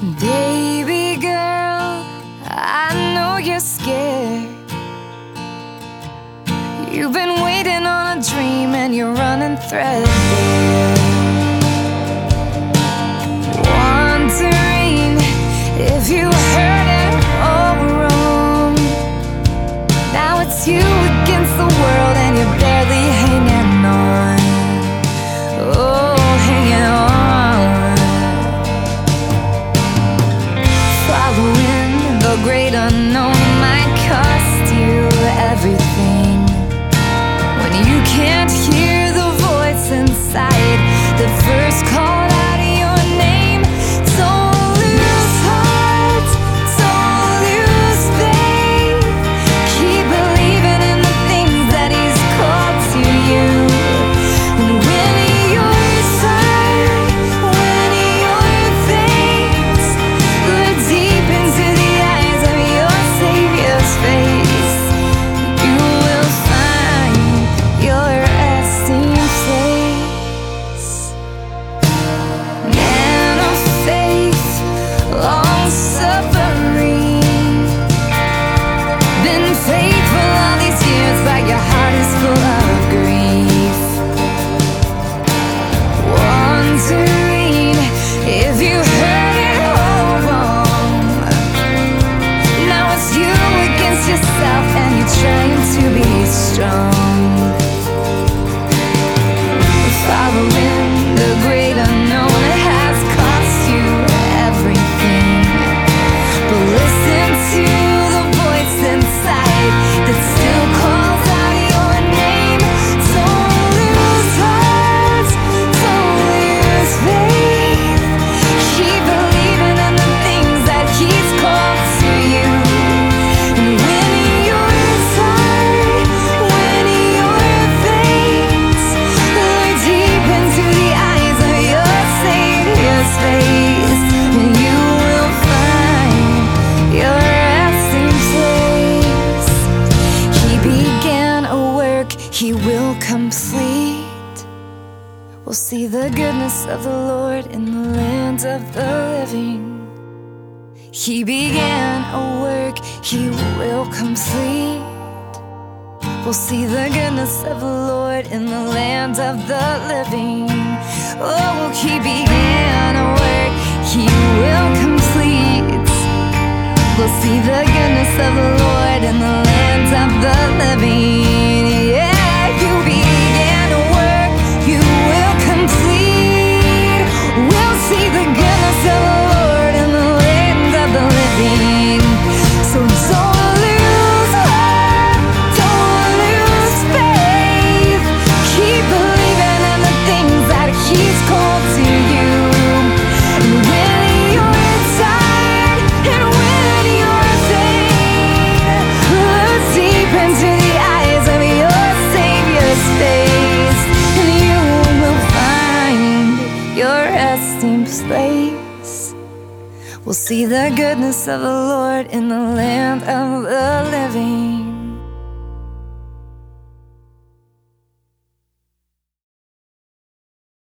Baby girl, I know you're scared. You've been waiting on a dream and you're running threadbare, wondering if you heard it all wrong. Now it's you against the world and you're barely hanging on. Oh, hanging on. Following the great unknown might cost you everything, when you can't hear the voice inside that first called out your name. Don't lose heart, don't lose faith. Keep believing in the things that he's called to you. And when you're tired, when you're faint, look deep into the eyes of your Savior's face. You will find your resting place. Man of faith, long-suffering, been faithful all these years, but your heart is full of grief. Wondering if you heard it all wrong. Now it's you against yourself and you're trying to be strong. Following the great unknown has cost you everything, but listen to the voice inside that still calls out your name. Don't lose heart, don't lose faith. Keep believing in the things that he's called to you. And when you're tired, when you're faint, look deep into the eyes of your Savior's face, and you will find your resting place. He began a work he will complete. We'll see the goodness of the Lord in the land of the living. He began a work he will complete. We'll see the goodness of the Lord in the land of the living. Oh, he began a work he will complete. We'll see the goodness of the Lord in the land of the living. Yeah, you began a work you will complete. We'll see the goodness of the Lord in the land of the living. So don't lose heart, don't lose faith. Keep believing in the things that he's called to you. And when you're tired and when you're faint, look deep into the eyes of your Savior's face, and you will find your resting place. We'll see the goodness of the Lord in the land of the living.